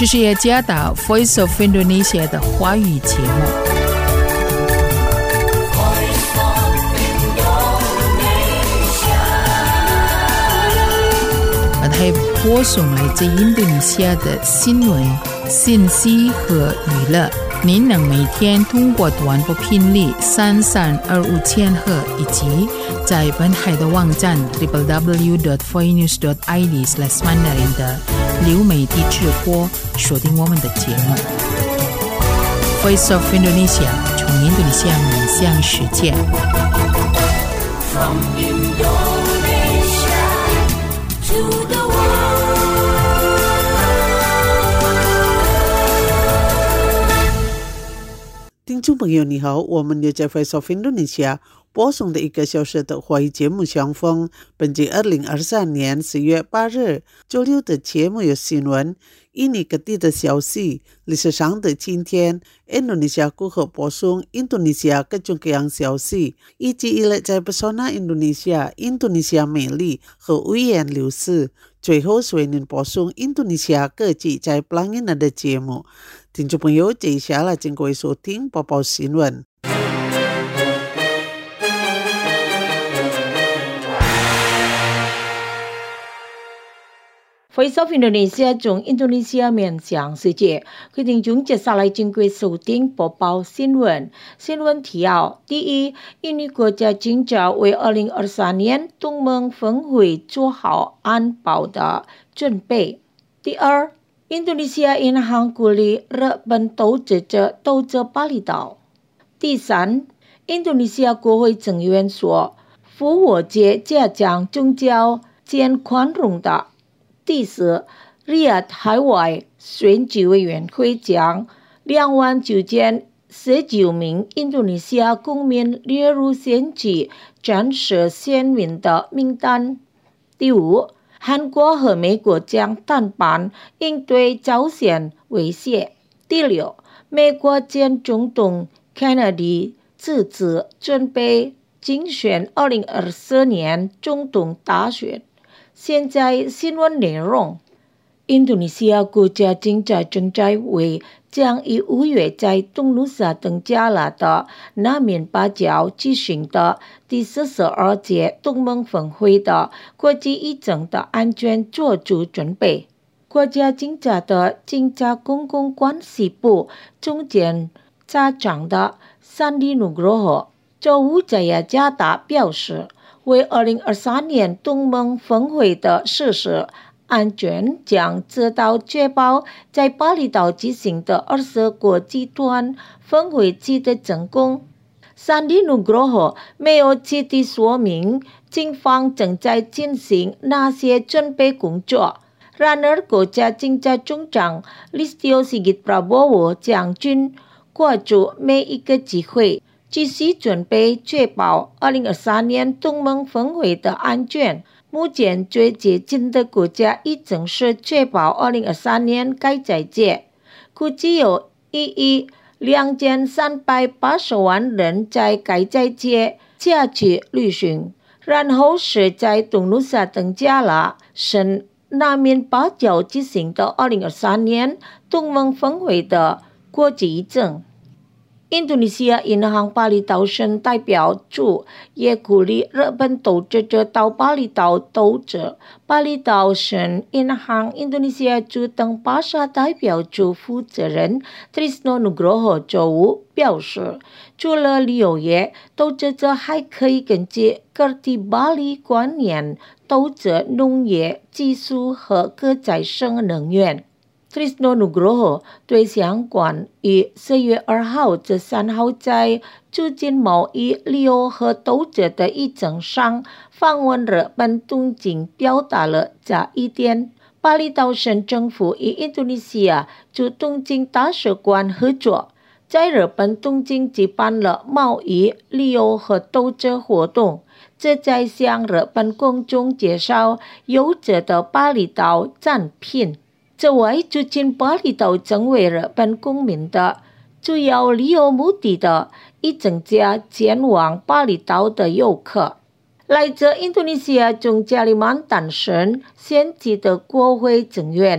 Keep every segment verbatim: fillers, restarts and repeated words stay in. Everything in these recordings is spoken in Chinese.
这是雅加达 Voice of Indonesia 的华语节目。它播送来自印度尼西亚的新闻、信息和娱乐。您能每天通过短波频率三三二五千赫，以及在本台的网站 double-u double-u double-u dot voinews dot i d slash mandarin 的流媒体直播锁定我们的节目。Voice of Indonesia 从印度尼西亚面向世界。From Indonesia to the world. 听众朋友你好，我们又在 Voice of Indonesia 播送的一个小时的华语节目相逢。本节二零二三年十月八日周六的节目有新闻、印尼各地的消息、历史上的今天、印度尼西亚如何播送印度尼西亚各种各样消息，以及一类在 Pesona Indonesia、印度尼西亚美丽和五颜六色。最后是为您播送印度尼西亚各地在 Pelangin 的节目。听众朋友，接下来请各位收听播报新闻。 Voice of Indonesia 从印度尼西亚面向世界，各位听众接下来请各位收听播报新闻。新闻提要：第一，印尼国家警察为二零二三年东盟峰会做好安保的准备。第二，印度尼西亚银行鼓励日本投资者投资巴厘岛。第三，印度尼西亚国会成员说，复活节加强宗教间宽容的。第四，利雅得海外选举委员会将两万九千十九名印度尼西亚公民列入选举暂时选民的名单。第五，韩国和美国将谈判应对朝鲜威胁。第六，美国前总统 Kennedy 自此准备竞选二零二四年总统大选。现在新闻内容：印度尼西亚国家警察正在为将于五月在东努萨登加拉的纳缅巴角举行的第四十二届东盟峰会的国际议程的安全做出准备。国家警察的警察公共关系部总监察长的山迪努格罗赫周五在雅加达表示，为二零二三年东盟峰会的实施安全将得到确保，在巴厘岛举行的二十国集团峰会取得成功。山迪努格罗赫没有具体说明警方正在进行哪些准备工作。然而，国家警察总长 Listio Sigit Prabowo 将军关注每一个机会，继续准备确保二零二三年东盟峰会的安全。目前最接近的国家议程是确保二零二三年该斋节，估计有一亿两千三百八十万人在该斋节假期旅行，然后是在东努萨登加拉省纳缅巴角举行的二零二三年东盟峰会的国际议程。印度尼西亚银行巴厘岛省代表处也鼓励日本投资者到巴厘岛投资。巴厘岛省银行印度尼西亚驻登巴萨代表处负责人 Trisno Nugroho 周五表示，除了旅游业，投资者还可以根据各地巴厘观念投资农业、技术和可再生能源。Trisno Nugroho 对相关于四月二号至三号在促进贸易、旅游和投资的议程上访问日本东京表达了这一点。巴厘岛省政府与印度尼西亚驻东京大使馆合作，在日本东京举办了贸易、旅游和投资活动，这在向日本公众介绍优质的巴厘岛产品。此外，促进巴厘岛成为日本公民的主要旅游目的的，以增加前往巴厘岛的游客。来自印度尼西亚中加里曼丹省选举的国会成员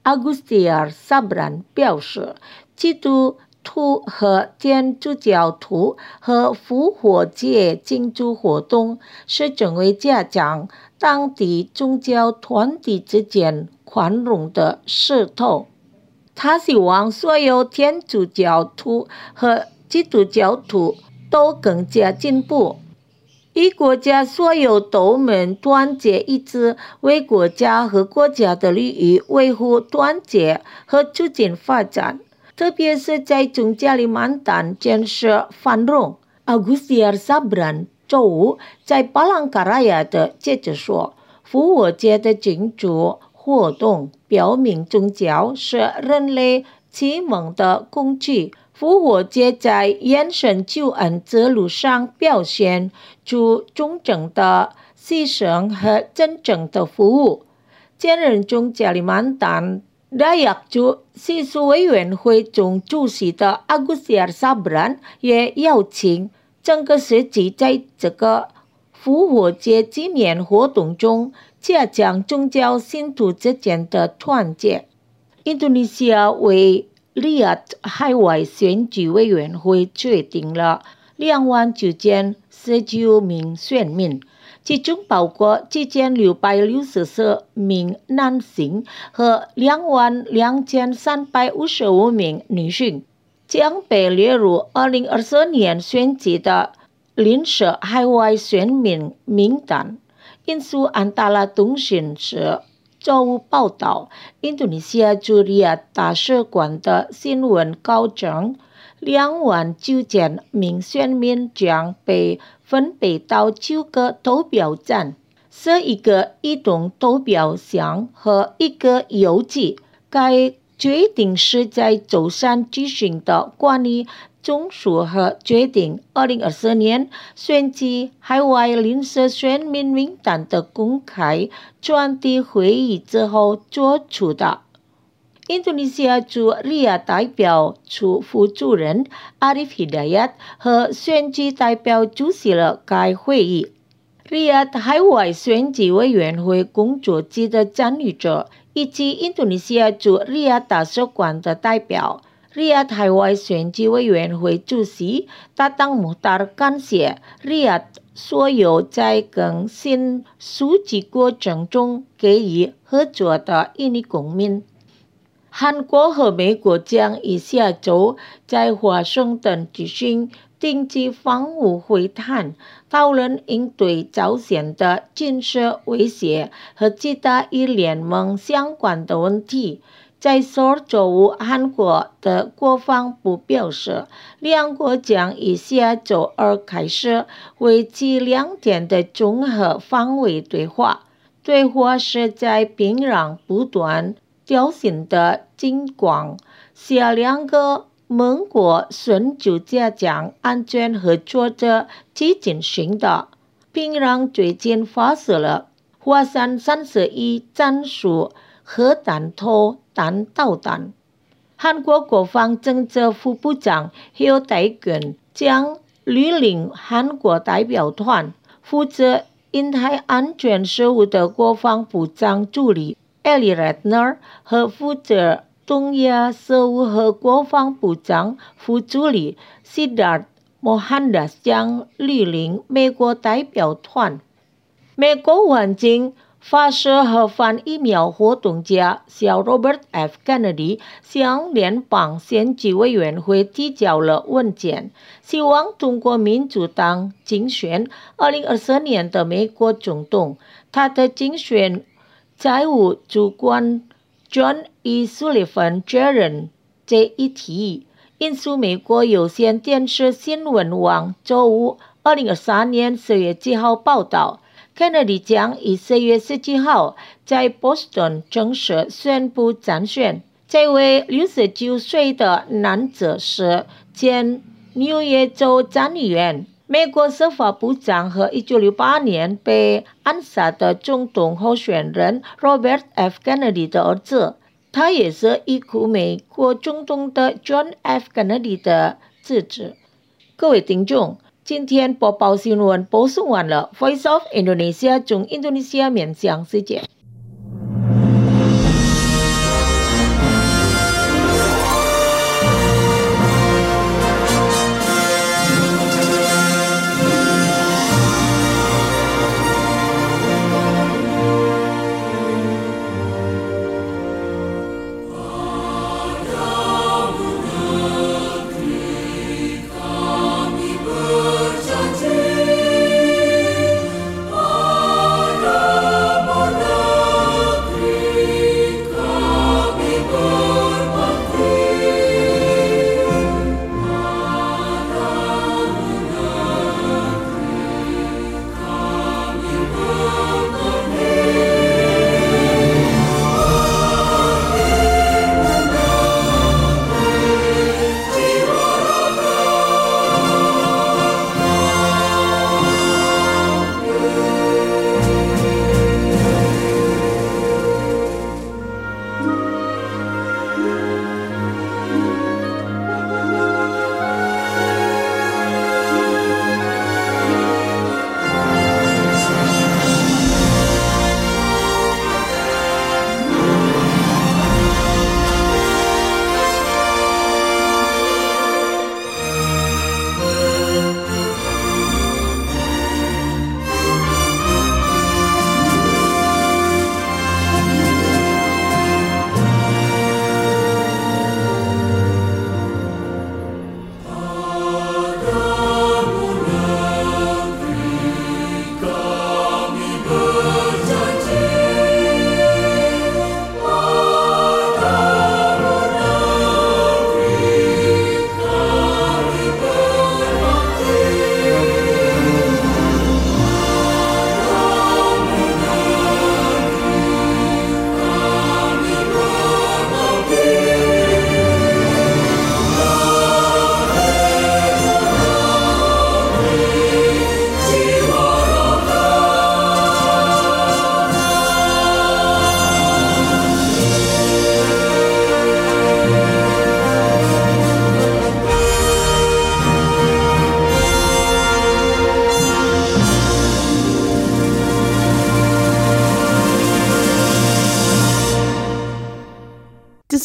Agustiar Sabran 表示，基督徒和天主教徒和复活节庆祝活动是成为加强当地宗教团体之间宽容的势头。他希望所有天主教徒和基督教徒都更加进步，以国家所有都们团结一致，为国家和国家的利益维护团结和促进发展，特别是在中加里曼丹建设繁荣。Agustiar Sabran 周五在巴朗卡拉亚的接着说，复活节的庆祝活动表明宗教是人类启蒙的工具。复活节在延伸救恩之路上表现出忠诚的牺牲和真正的服务。现任中加里曼丹大亚族习俗委员会总主席的 Agustiar Sabran 也邀请整个世纪在这个复活节纪念活动中加强宗教信徒之间的团结。印度尼西亚为利亚海外选举委员会决定了两万九千十九名选民，其中包括七千六百六十四名男性和两万两千三百五十五名女性，将被列入二零二四年选举的临时海外选民名单。印苏安达拉通讯社周五报道，印度尼西亚驻利雅大使馆的新闻稿称，两万九千名选民将被分配到九个投票站，十一个移动投票箱和一个邮寄。该决定是在周三举行的关于中枢和决定二零二四年选举海外临时选民名单的公开专题会议之后做出的。印度尼西亚驻利雅代表处副主任 Arif Hidayat 和选举代表出席了该会议。利雅海外选举委员会工作局的参与者以及印度尼西亚驻利雅大使馆的代表。利雅海外选举委员会主席达当穆达尔感谢利雅所有在更新数据过程中给予合作的印尼公民。韩国和美国将于下周在华盛顿举行定期防务会谈，讨论应对朝鲜的军事威胁和其他与联盟相关的问题。在首尔周五，韩国的国防部表示，两国将于下周二开始为期两天的综合防卫对话。对话是在平壤不断挑衅的情况下，两个盟国寻求加强安全合作的基进行的。平壤最近发射了火山三十一战术核弹头弹导弹。韩国国防政策副部长朴大均将率领韩国代表团，负责印太安全事务的国防部长助理 Eli Ratner 和负责东亚事务和国防部长副助理 Siddharth Mohandas 将率领美国代表团。美国环境发射和反疫苗活动家小 Robert F. Kennedy 向联邦选举委员会提交了文件，希望通过民主党竞选二零二四年的美国总统。他的竞选财务主管 John E. Sullivan 确认这一提议。印苏美国有线电视新闻网周五二零二三年四月七号报道，Kennedy 将于四月十七号在波士顿正式宣布参选。这位六十九岁的男子是前纽约州参议员、美国司法部长和一九六八年被暗杀的总统候选人 Robert F. Kennedy 的儿子。他也是已故美国总统的 John F. Kennedy 的侄子。各位听众，今天播报新闻播送完了。Voice of Indonesia 从印度尼西亚面向世界。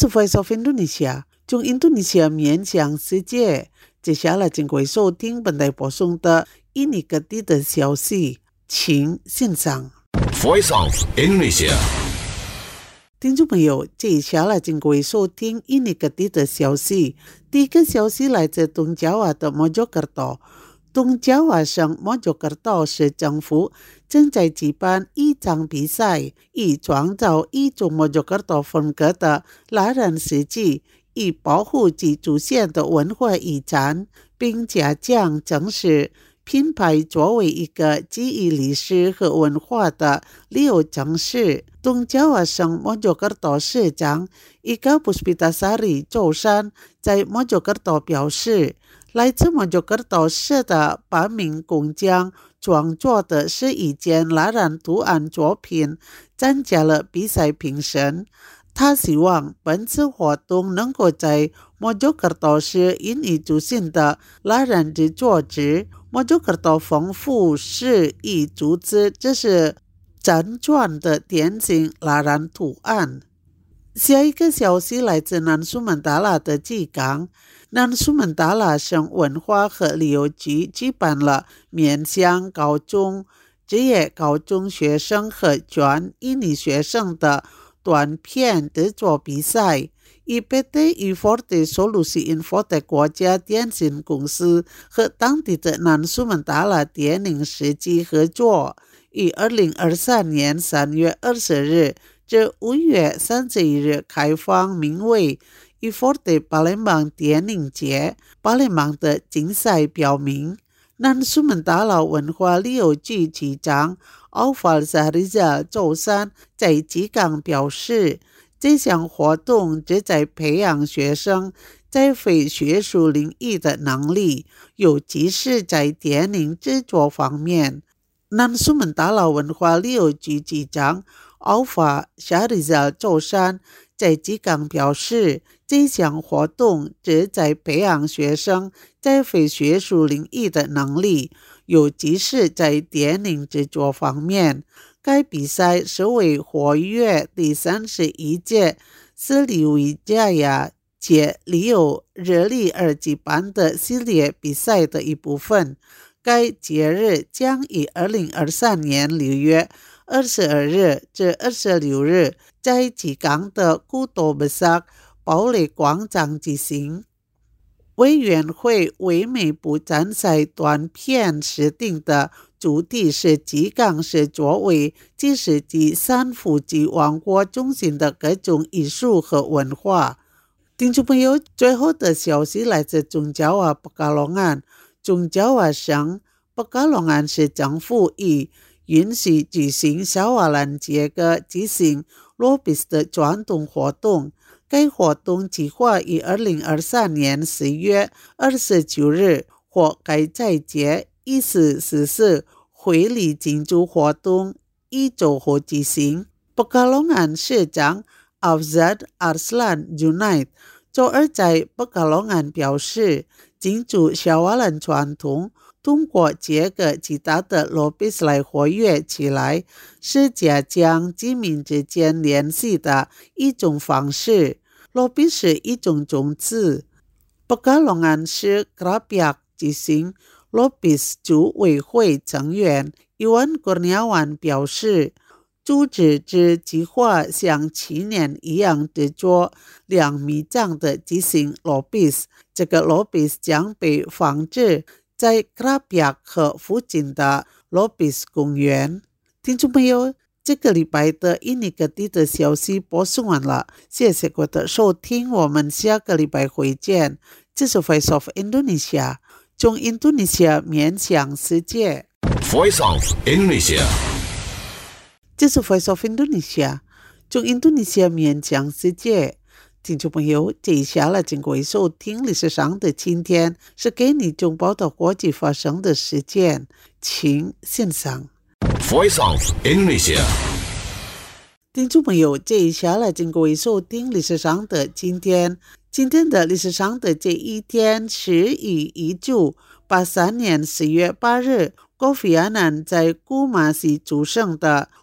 这是 Voice of Indonesia 从印度尼西亚面向世界。接下来请各位收听本台播送的印尼各地的消息，请欣赏。 Voice of Indonesia。 听众朋友，接下来请各位收听印尼各地的消息。第一个消息来自东爪哇的 Mojokerto。东爪哇省 Mojokerto 市政府正在举办一场比赛，以创造一种 Mojokerto 风格的拉人世纪，以保护其祖先的文化遗产，并加强正视品牌作为一个基于历史和文化的旅游城市。东爪哇省 Mojokerto 市长 Ika Puspitasari 周三在 Mojokerto 表示，来自 Mojokerto 市的八名工匠创作的是一件拉人图案作品，参加了比赛评审。他希望本次活动能够在 Mojokerto 市引以自信的拉人之作之 Mojokerto 丰富是以组织，这是辗转的典型拉人图案。下一个消息来自南苏门答腊的纪港。南苏门答腊省文化和旅游局举办了面向高中、职业高中学生和全印尼学生的短片制作比赛，以 P T Inforte Solusi Info 的国家电信公司和当地的南苏门答腊电影实际合作，于二零二三年三月二十日至五月三十一日开放名为Inforte Palembang 电影节。巴勒芒的竞赛表明，南苏门答腊文化旅游局局长奥法萨里扎周三在纪港表示，这项活动旨在培养学生在非学术领域的能力，尤其是在电影制作方面。南苏门答腊文化旅游局局长奥法萨里扎周三在纪港表示，这项活动旨在培养学生在非学术领域的能力，尤其是在电影制作方面。该比赛是为活跃第三十一届斯里维加亚节旅游日历而举办的系列比赛的一部分。该节日将于二零二三年六月二十二日至二十六日在纪港的古都贝萨堡垒广场举行。委员会为每部参赛短片设定的主题是纪港是作为几世纪三福及王国中心的各种艺术和文化。听众朋友，最后的消息来自中爪哇北嘎隆岸。中爪哇省北嘎隆岸市政府已允许举行小瓦兰节的举行罗比斯的传统活动。该活动计划于二零二三年十月二十九日或该在节一四四四会礼庆祝活动一周后举行。北嘎隆岸市长 Afzad Arslan Junaid 周二在北嘎隆岸表示，庆祝小瓦兰传统通过这个其他的罗比斯来活跃起来，是加强居民之间联系的一种方式。罗比是一种种子。北嘎隆岸市 Krapiak 举行罗比斯组委会成员伊万古尼亚万表示，组织之计划像去年一样制作两米长的巨型罗比斯，这个罗比斯将被放置在 Krapiak 和附近的罗比斯公园。听众朋友，这个礼拜的印尼各地的消息播送完了，谢谢各位的收听，我们下个礼拜会见。这是 Voice of Indonesia 从印度尼西亚面向世界。 Voice of Indonesia。 这是 Voice of Indonesia 从印度尼西亚面向世界。听众朋友，接下来请各位收听历史上的今天，是给你中报道国际发生的事件，请欣赏。 Voice of Indonesia。 听众朋友，接下来请各位收听历史上的今天。今天的历史上的这一天是于一九八三年十月八日，Kofi Annan 在古马西主圣的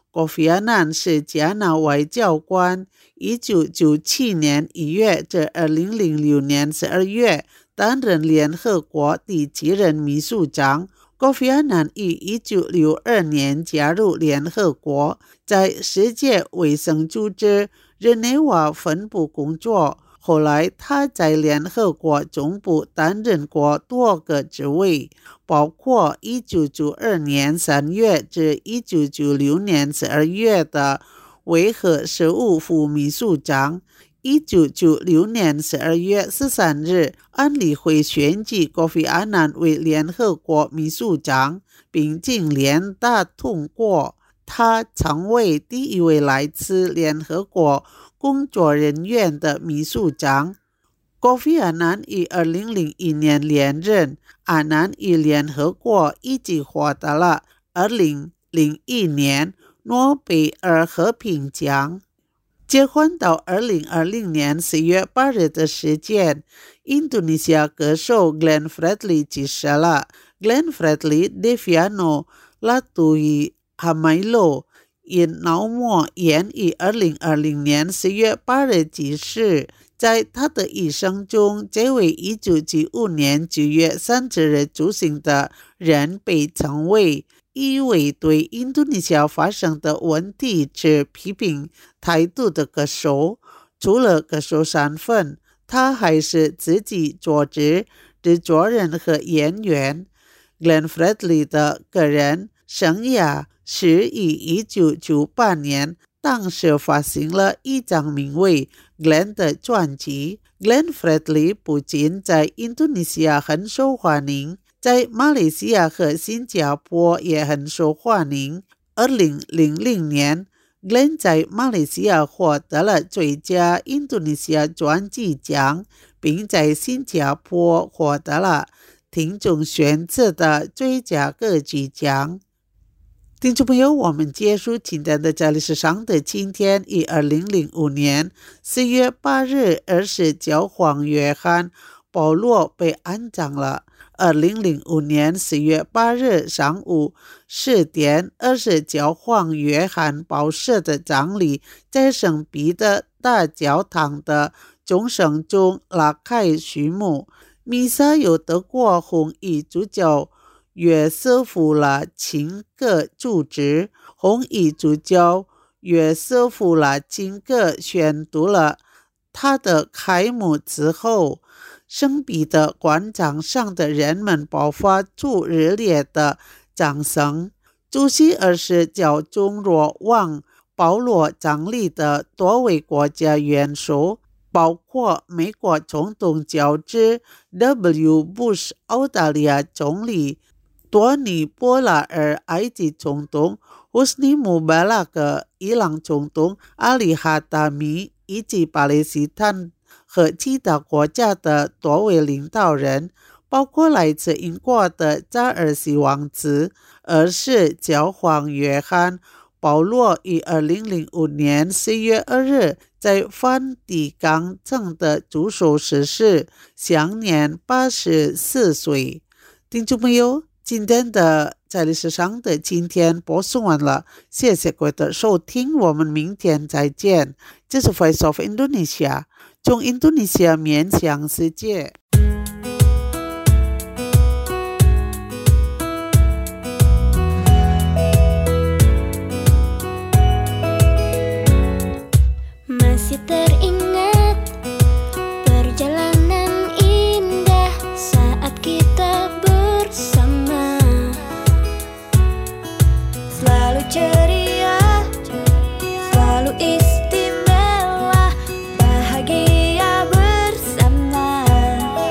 Kofi Annan 是加纳外交官，一九九七年一月至二零零六年十二月担任联合国第七任秘书长。Kofi Annan 于一九六二年加入联合国，在世界卫生组织日内瓦分部工作。后来他在联合国总部担任过多个职位，包括一九九二年三月至一九九六年十二月的维和事务副秘书长。一九九六年十二月十三日，安理会选举 Kofi Annan 为联合国秘书长，并经联大通过。他成为第一位来自联合国工作人员的秘书长。Kofi Annan 于二零零一年连任，阿南与联合国一起获得了二零零一年诺贝尔和平奖。结婚到二零二零年十月八日的时间，印度尼西亚歌手 Glenn Fredly 去世了。Glenn Fredly Deviano Latui Hamailo 因脑膜炎于二零二零年十月八日去世。在他的一生中，这位一九九五年九月三十日出生的人被称为一位对印度尼西亚发生的问题持批评态度的歌手。除了歌手身份，他还是自己作词、制作人和演员。Glenn Fredly 的个人生涯是于一九九八年当时发行了一张名为 Glenn 的专辑。 Glenn Fredly 不仅在印度尼西亚很受欢迎，在马来西亚和新加坡也很受欢迎。二零零零年 Glenn 在马来西亚获得了最佳印度尼西亚专辑奖，并在新加坡获得了听众选择的最佳歌曲奖。听众朋友，我们结束今天的这里是上的今天于二零零五年四月八日二世教皇约翰保罗被安葬了。二零零五年四月八日上午十点，二世教皇约翰保社的葬礼在圣彼得大教堂的钟声中拉开序幕。弥撒由德国红衣主教约瑟夫拉钦格主持，红衣主教约瑟夫拉钦格宣读了他的开幕之后，圣彼得广场上的人们爆发出热烈的掌声。主席二世教宗若望保罗葬礼的多位国家元首，包括美国总统乔治 W. Bush、 澳大利亚总理多尼波拉尔、埃及总统 Hosni Mubarak、 伊朗总统阿里哈达米以及巴勒斯坦和其他国家的多位领导人，包括来自英国的查尔斯王子。二世教皇约翰保罗于二零零五年四月二日在梵蒂冈城的主守逝世，享年八十四岁。听众朋友，今天的在历史上的今天播送完了，谢谢各位的收听，我们明天再见。这是 Voice of Indonesia， 从印度尼西亚面向世界。 Masih teringat perjalanan indah saat kita bersama, selalu ceria, selalu istimewa, bahagia bersama.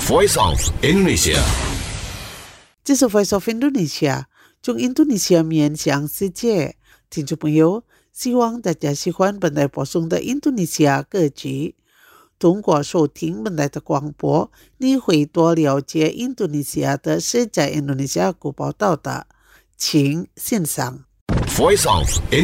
Voice of Indonesia。 这是 Voice of Indonesia， 从印度尼西亚面向世界。听众朋友，希望大家喜欢本台播送的印度尼西亚歌曲。通过收听本台的广播，你会多了解印度尼西亚的世界印度尼西亚国报道的，请欣赏。 Voice of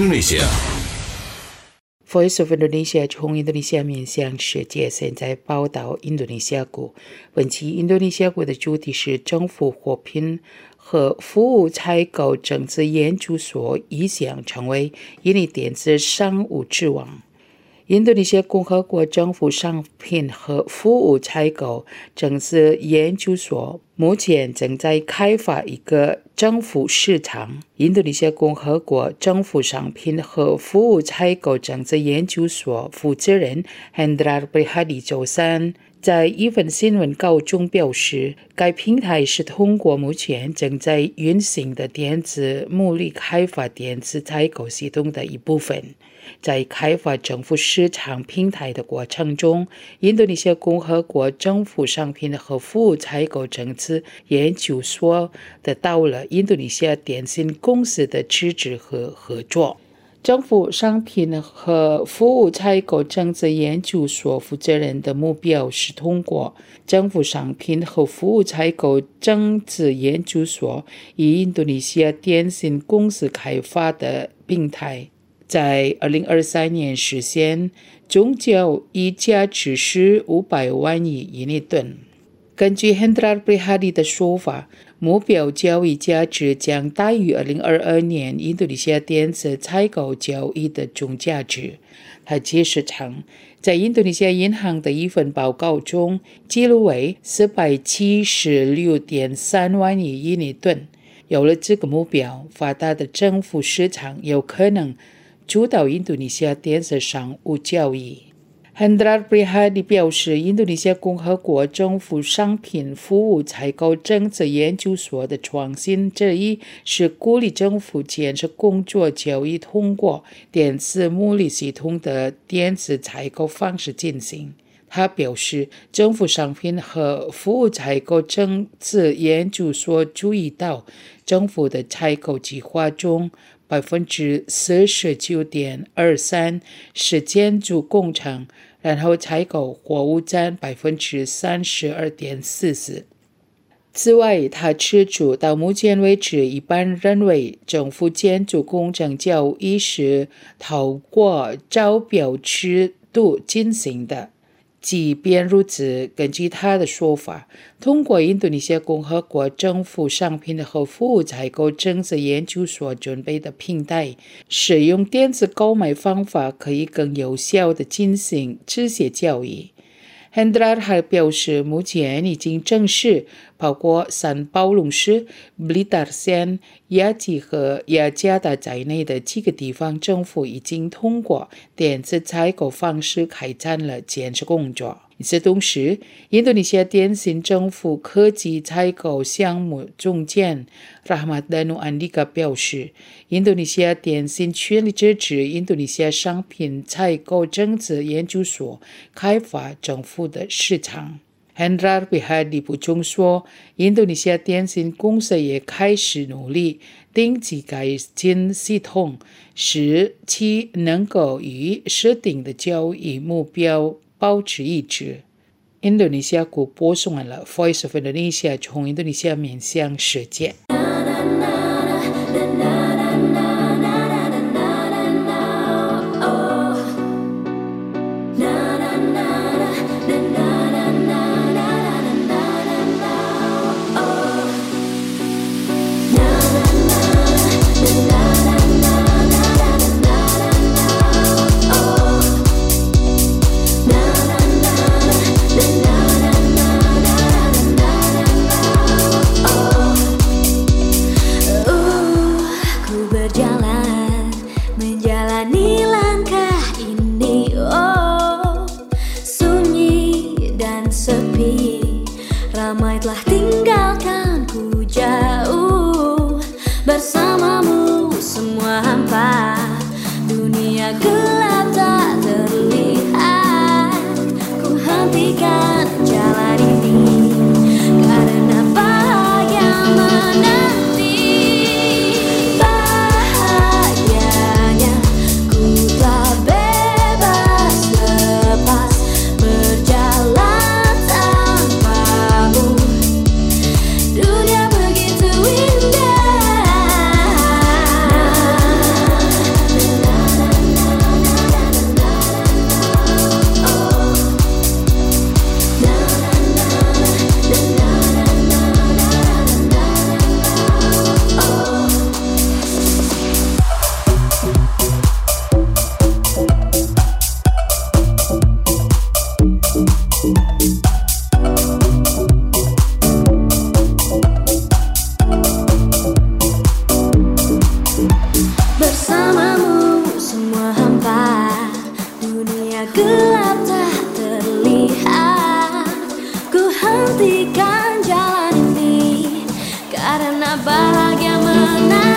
Indonesia。Voice of Indonesia 从印度尼西亚面向世界，现在报道印度尼西亚国。本期印度尼西亚国的主题是政府货品和服务采购政策研究所意向成为印尼电子商务之王。印度尼西亚共和国政府商品和服务采购政策研究所目前正在开发一个政府市场。印度尼西亚共和国政府商品和服务采购政策研究所负责人 Hendrar Prihadi 周三在一份新闻稿中表示，该平台是通过目前正在运行的电子目力开发电子采购系统的一部分。在开发政府市场平台的过程中，印度尼西亚共和国政府商品和服务采购政策研究所得到了印度尼西亚电信公司的支持和合作。政府商品和服务采购政策研究所负责人的目标是通过政府商品和服务采购政策研究所以印度尼西亚电信公司开发的平台，在二零二三年实现总交易价值是五百万亿印尼盾。根据 Hendrar Prihadi 的说法，目标交易价值将大于二零二二年印度尼西亚电子采购交易的总价值。他解释称，在印度尼西亚银行的一份报告中，记录为四百七十六点三万亿印尼盾。有了这个目标，发达的政府市场有可能主导印度尼西亚电子商务交易。Hendrar Prihadi 表示，印度尼西亚共和国政府商品服务采购政策研究所的创新之一是鼓励政府建设工作交易通过电子目力系统的电子采购方式进行。他表示，政府商品和服务采购政策研究所注意到，政府的采购计划中百分之四十九点二三是建筑工程，然后采购货物占百分之三十二点四四。此外，他指出，到目前为止，一般认为政府建筑工程交易是透过招标制度进行的。即便如此，根据他的说法，通过印度尼西亚共和国政府商品和服务采购政策研究所准备的平台，使用电子购买方法可以更有效地进行这些交易。Hendrar 还表示，目前已经证实，包括三宝龙市、Blitar县、雅吉和雅加达在内的几个地方政府已经通过电子采购方式开展了建设工作。与此同时，印度尼西亚电信政府科技采购项目总监 Rahmat Danu Andika 表示，印度尼西亚电信全力支持印度尼西亚商品采购政策研究所开发政府的市场。Hendrar Prihadi 补充说，印度尼西亚电信公司也开始努力定期改进系统，使其能够与设定的交易目标保持一致。印度尼西亚国播送完了 Voice of Indonesia 从印度尼西亚面向世界。 Menjalani langkah ini, oh sunyi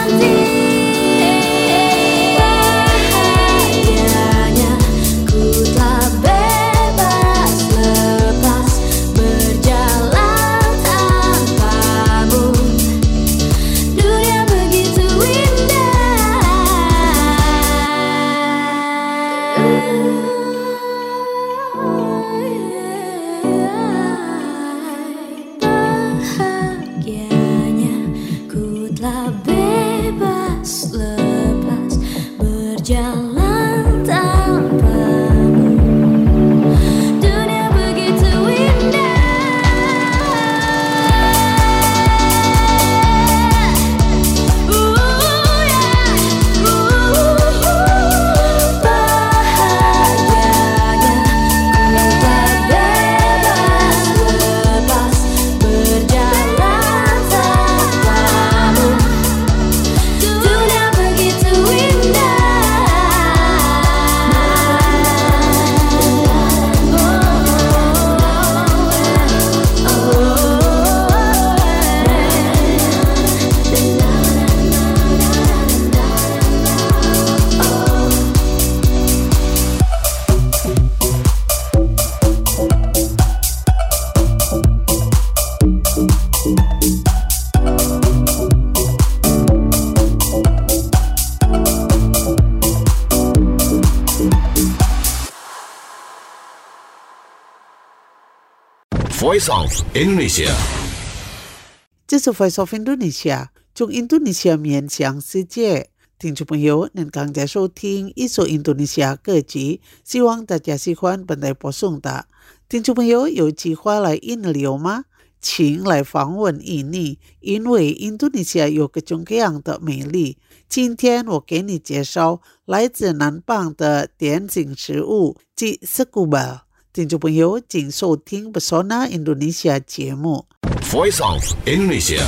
Voice of Indonesia， 这是 Voice of Indonesia， 从印度尼西亚面向世界。听众朋友，您刚才收听一首印度尼西亚歌曲，希望大家喜欢本台播送的。听众朋友有计划来印尼游吗？请来访问印尼，因为印度尼西亚有各种各样的美丽。今天我给你介绍来自南邦的点心食物，即 Sekubal。听众朋友，请收听 Pesona Indonesia 节目。 Voice of Indonesia。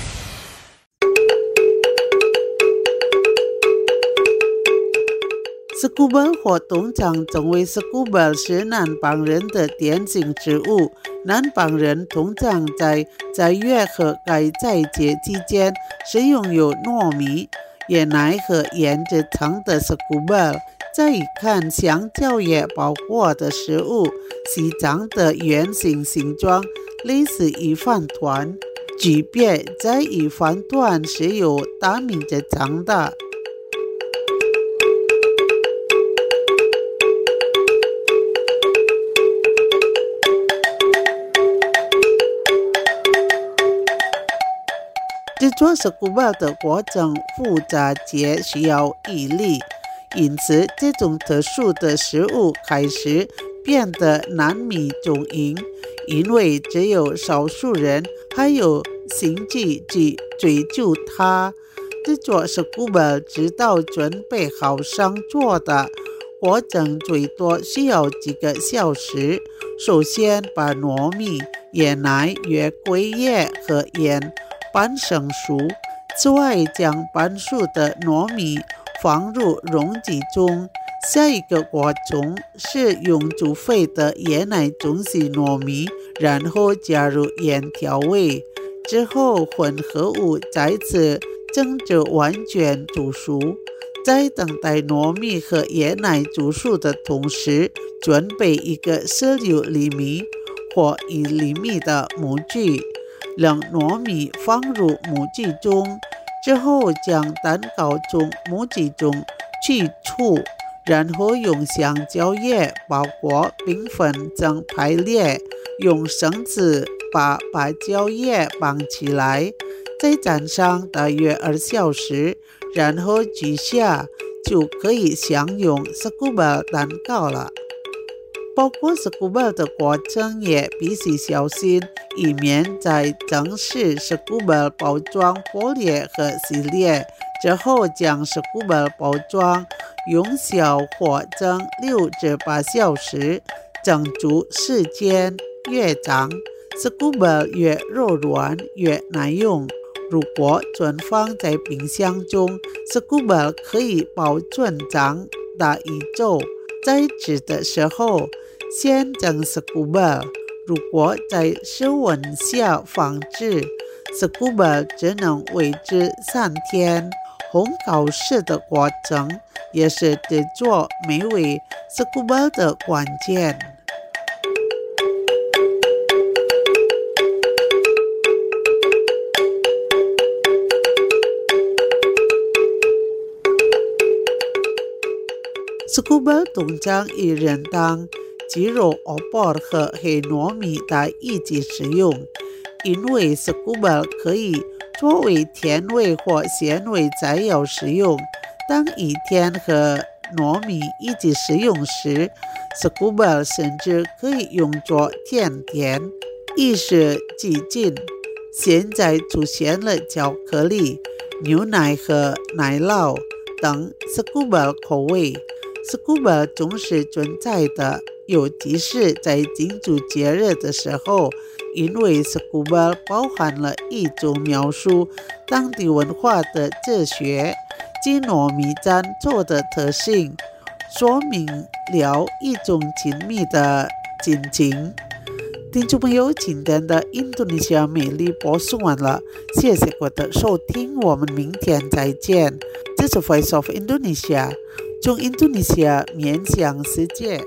Sekubal 或通常称为 Sekubal 是南邦人的点心食物。南邦人通常在在月和该在节期间使用有糯米、椰奶和盐制成的 Sekubal。再一看香蕉叶包裹的食物，细长的圆形形状，类似一饭团，区别在一饭团是由大米制成的。制作 Sekubal 的过程复杂且需要毅力，因此这种特殊的食物开始变得难以经营，因为只有少数人还有兴趣去追究它。制作 Sekubal 直到准备好上桌的过程最多需要几个小时。首先把糯米、椰奶、月桂叶和盐拌成熟，此外将拌熟的糯米放入容器中。下一个过程是用煮沸的椰奶冲洗糯米，然后加入盐调味，之后混合物再次蒸至完全煮熟。在等待糯米和椰奶煮熟的同时，准备一个十六厘米或一厘米的模具，让糯米放入模具中，之后将蛋糕从模具中取出，然后用香蕉叶包裹并分成排列，用绳子把芭蕉叶绑起来，再站上大约二小时，然后取下，就可以享用 Sekubal 蛋糕了。包括 Sekubal 的过程也必须小心，以免在正式 Sekubal 包装破裂和撕裂。之后将 Sekubal 包装，用小火蒸六至八小时，蒸煮时间越长 ，Sekubal 越柔软越耐用。如果存放在冰箱中 ，Sekubal 可以保存长达一周。在吃的时候，先蒸 Sekubal。如果在室温下放置 ，Sekubal 只能维持三天。 烘烤式的过程也是制作美味 Scuba 的关键。Scuba 通常以人当鸡肉、欧巴和黑糯米来一起使用，因为 Scuba 可以作为甜味或咸味材料使用。当以甜和糯米一起使用时 ，Scuba 甚至可以用作甜点，一时激进。现在出现了巧克力、牛奶和奶酪等 Scuba 口味。Scuba 总是存在的，尤其是在庆祝节日的时候，因为 Scuba 包含了一种描述当地文化的哲学及糯米糌做的特性，说明了一种亲密的亲情。听众朋友，今天的印度尼西亚美丽播送完了，谢谢各位的收听，我们明天再见。这是 Voice of Indonesia， 从印度尼西亚面向世界。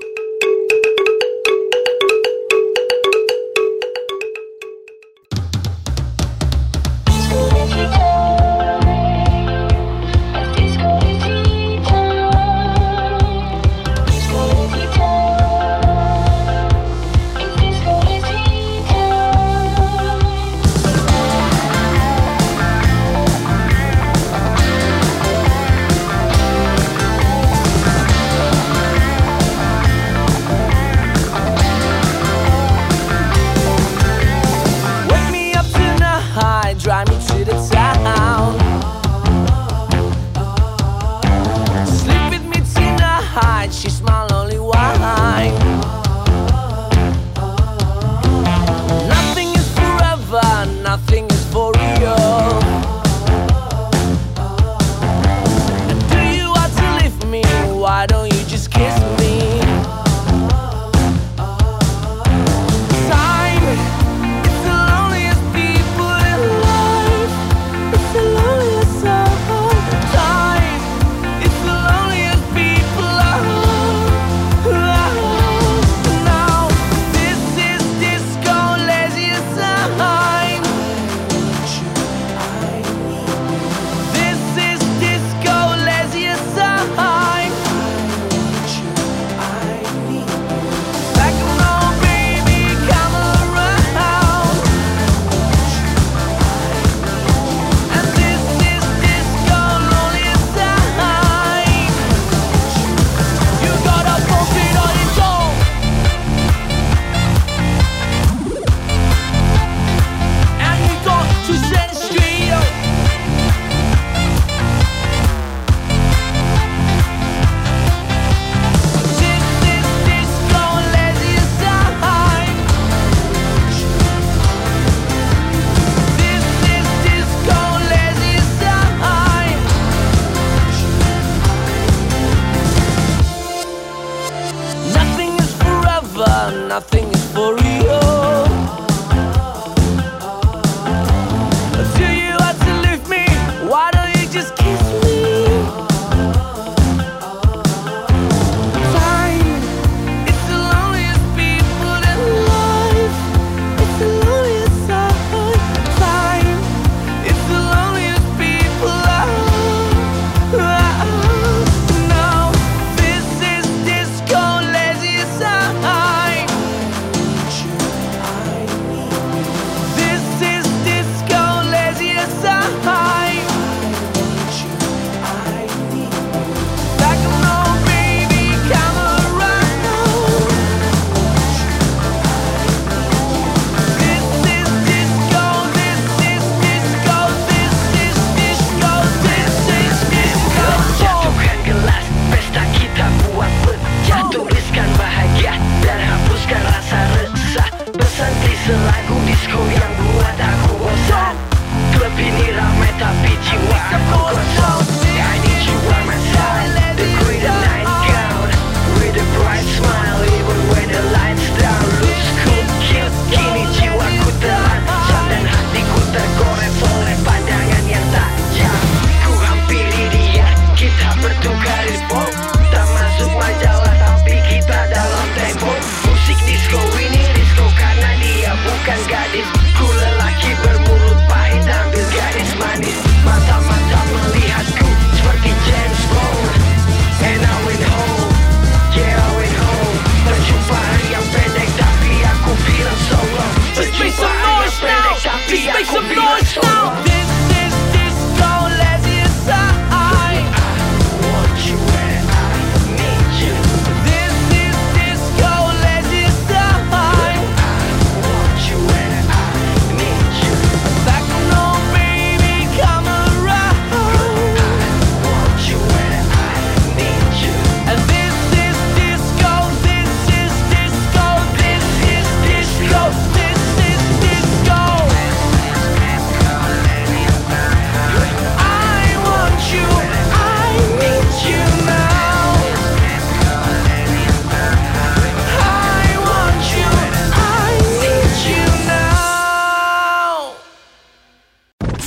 Nothing is for real. Do you have to leave me? Why don't you just kiss me? Time, it's the loneliest people in life. It's the loneliest side. Time, it's the loneliest people alive. No, this is disco lazy side.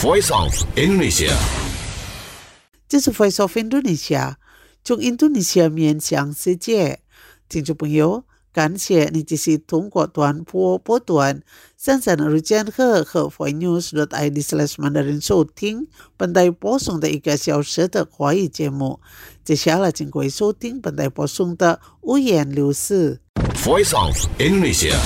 Voice of Indonesia。 这是 Voice of Indonesia， 从印度尼西亚面向世界。听众朋友，感谢你继续通过短波波段三三二千赫和 voicenews.id slash mandarin 收听本台播送的一个小时的华语节目。接下来请各位收听本台播送的五言六事。 Voice of Indonesia。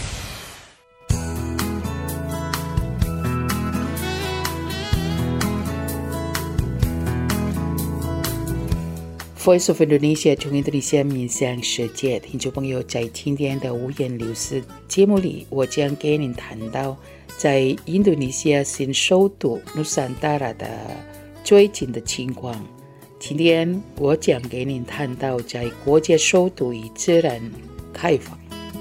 Voice of Indonesia 从印度尼西亚面向世界，听众朋友，在今天的五言六事节目里，我将给您谈到在印度尼西亚新首都努桑达拉的最近的情况。今天我将给您谈到在国家首都与自然开放。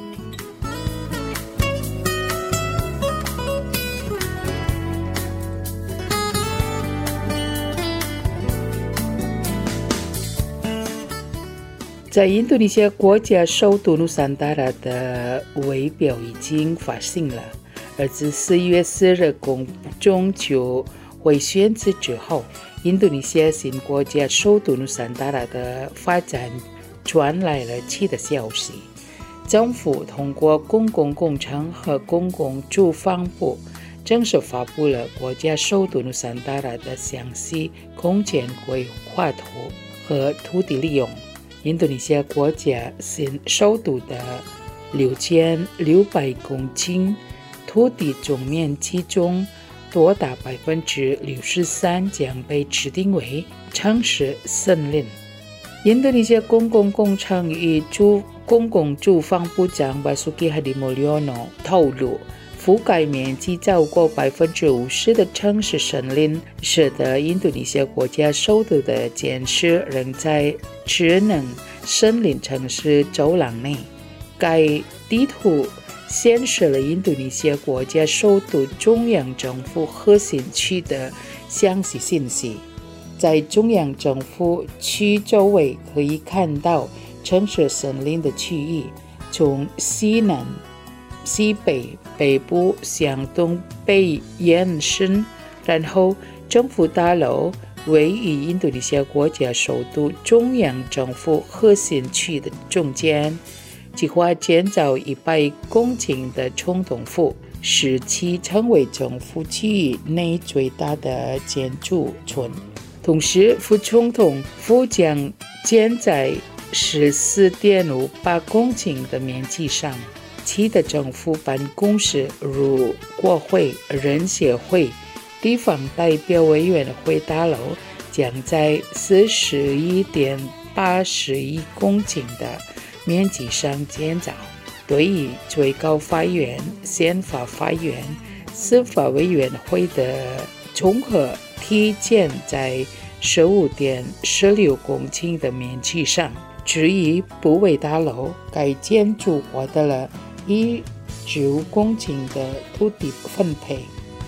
在印度尼西亚国家首都努桑达拉的围标已经发行了，而自四月四日公众就会选址之后，印度尼西亚新国家首都努桑达拉的发展传来了新的消息。政府通过公共工程和公共住房部正式发布了国家首都努桑达拉的详细空间规划图和土地利用。印度尼西亚国家新首都的六千六百公顷土地总面积中，多达百分之六十三将被指定为城市森林。印度尼西亚公共工程与住公共住房部长 Basuki Hadimulyono 透露，覆盖面积超过百分之五十的城市森林，使得印度尼西亚国家首都的建设仍在智能森林城市走廊内。该地图显示了印度尼西亚国家首都中央政府核心区的详细信息。在中央政府区周围可以看到城市森林的区域，从西南、西北、北部向东北延伸，然后政府大楼位于印度尼西亚国家首都中央政府核心区的中间，计划建造一百公顷的总统府，使其成为政府区域内最大的建筑群。同时，副总统府将建在十四点五八公顷的面积上。其他政府办公室如国会、人协会、地方代表委员会大楼将在四十一点八一公顷的面积上建造。对于最高法院、宪法法院、司法委员会的综合体建在十五点一六公顷的面积上。至于部委大楼，该建筑获得了一十五公顷的土地分配。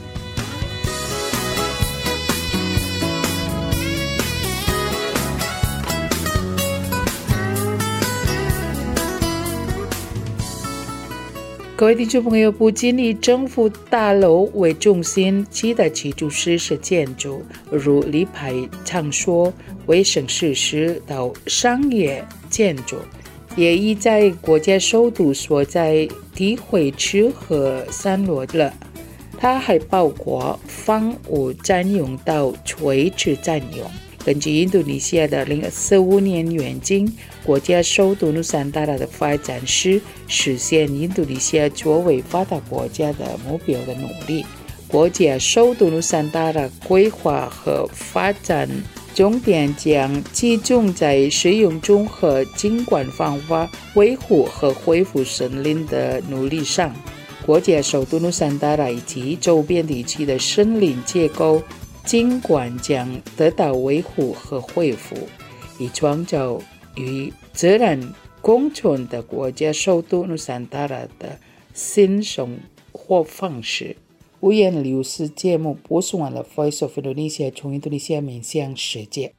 各位听众朋友，不仅以政府大楼为中心，其他基础设施建筑，如立牌场所、卫生设施到商业建筑，也已在国家首都所在地绘制和散落了。它还包括房屋占用到垂直占用。根据印度尼西亚的二零四五年远景，国家首都努桑达拉的发展是实现印度尼西亚作为发达国家的目标的努力。国家首都努桑达拉规划和发展重点将集中在使用综合景观方法维护和恢复森林的努力上。国家首都努桑达拉以及周边地区的森林结构景观将得到维护和恢复，以创造与自然共存的国家首都努桑达拉的新生活方式。五言六事节目播送完了 Voice of Indonesia 从印度尼西亚面向世界。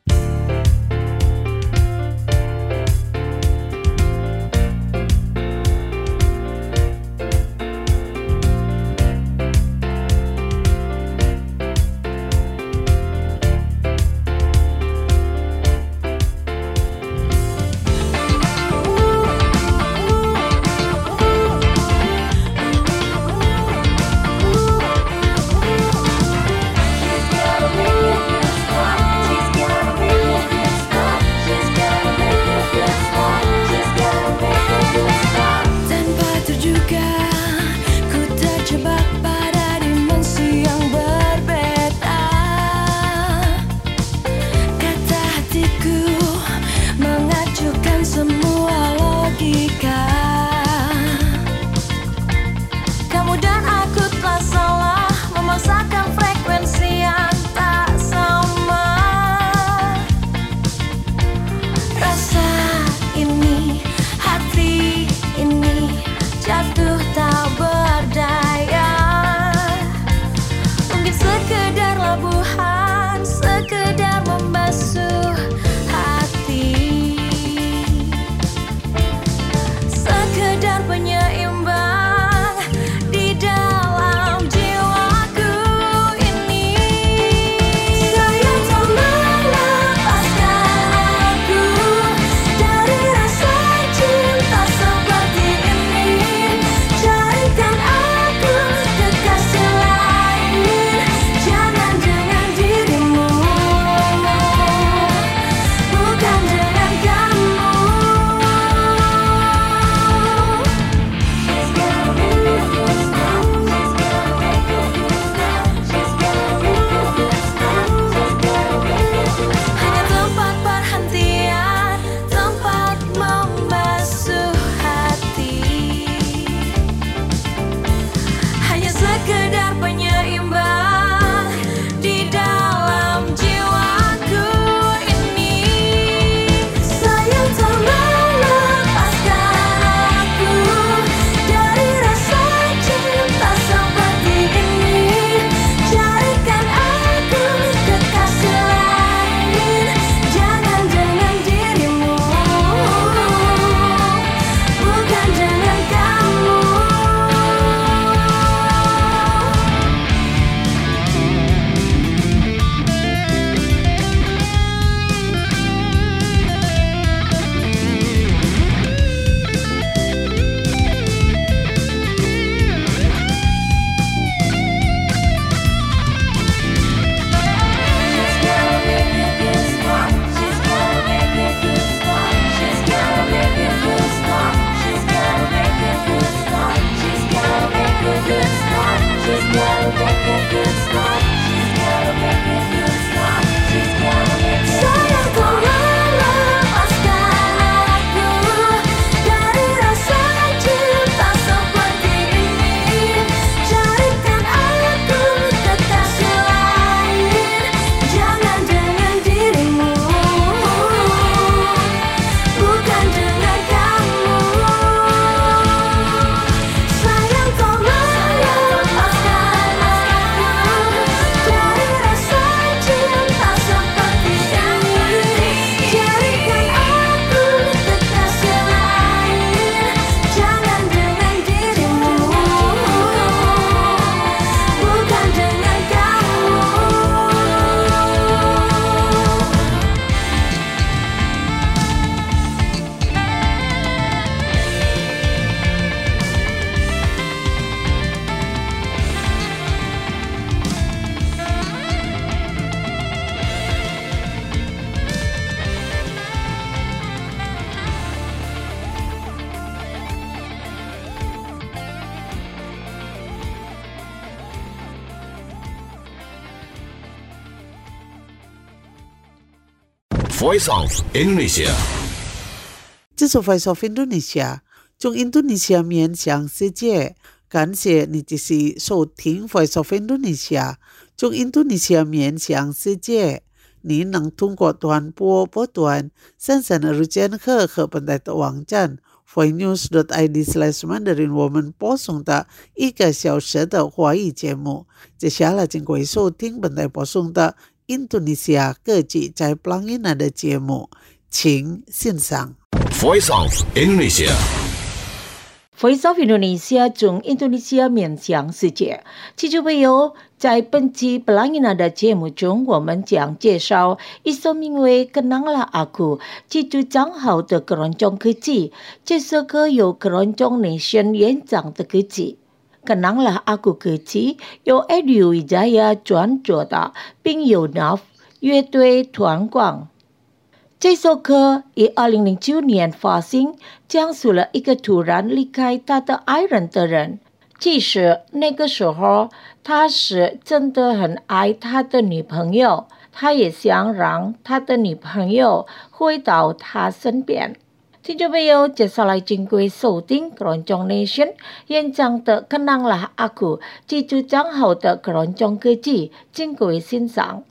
Voice of Indonesia。 这是 Voice of Indonesia， 从印度尼西亚面向世界。感谢你继续收听 Voice of Indonesia， 从印度尼西亚面向世界。你能通过短波波段三三二千赫和本台的网站 voicenews dot i d slash mandarin 我们播送的一个小时的华语节目。接下来请各位收听本台播送的印度尼西亚各地在 Pelangina 的节目，请欣赏。 Voice of Indonesia。 Voice of Indonesia 从印度尼西亚面向世界。听众朋友，在本期 Pelangina 的节目中，我们将介绍一首名为《Kenanglah Aku》记住账号的keroncong歌曲。这首歌由keroncong Nation 演唱的歌曲。Kenanglah Aku 歌曲由 Edi Wijaya 创作的，并由 N A F 乐队推广。这首歌以二零零九年发行，讲述了一个突然离开他的爱人的人。其实那个时候，他是真的很爱他的女朋友，他也想让他的女朋友回到他身边。听众朋友，接下来请各位收听 keroncong Nation 演唱的 Kenanglah Aku 记住账号的 keroncong 歌曲，请各位欣赏。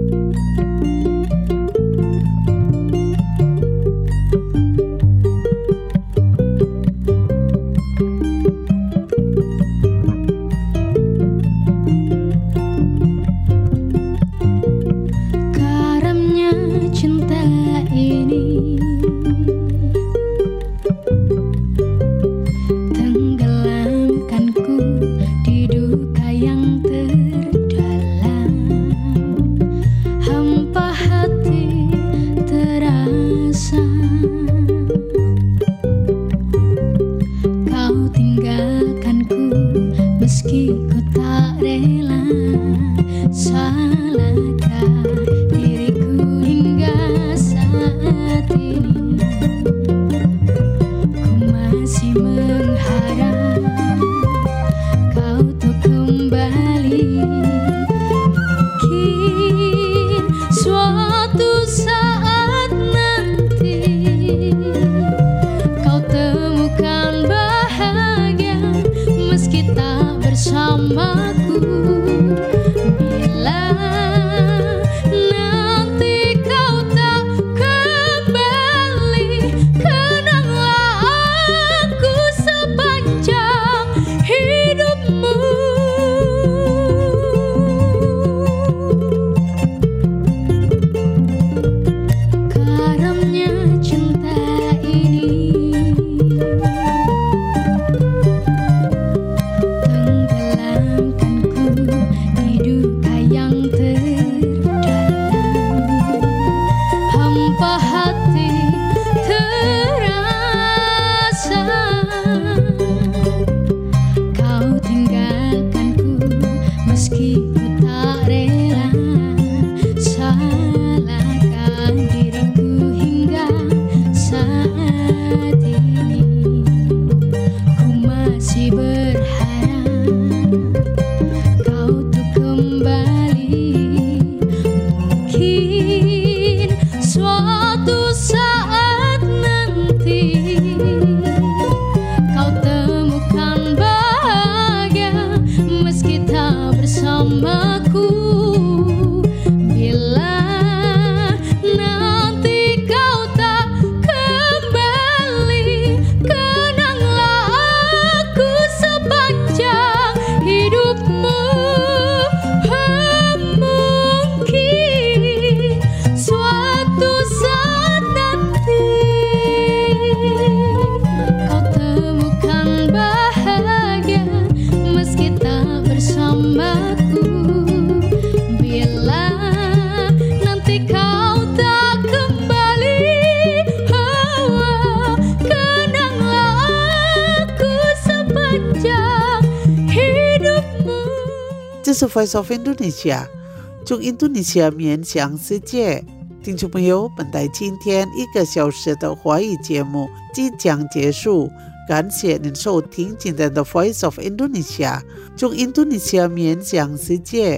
这是 Voice of Indonesia， 从印度尼西亚面向世界。听众朋友，本台今天一个小时的华语节目即将结束，感谢您收听今天的 Voice of Indonesia， 从印度尼西亚面向世界。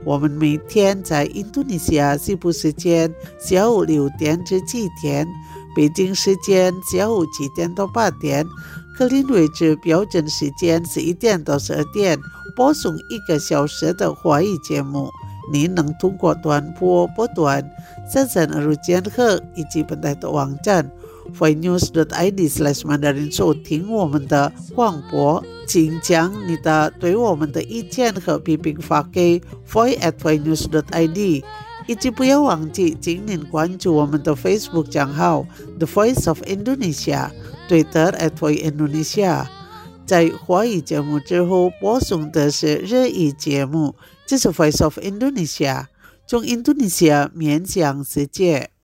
我们每天在印度尼西亚西部时间下午六点至七点，北京时间下午七点到八点，格林威治标准时间十一点到十二点，播送一个小时的华语节目。您能通过短波波段、三三二五千赫以及本台的网站 voice news dot i d slash mandarin 收听我们的广播。请将你的对我们的意见和批评发给 voice at voice news dot i d， 以及不要忘记请您关注我们的 Facebook 账号 The Voice of Indonesia、Twitter at voice indonesia。在华语节目之后播送的是日语节目，这是 Voice of Indonesia， 从印度尼西亚面向世界。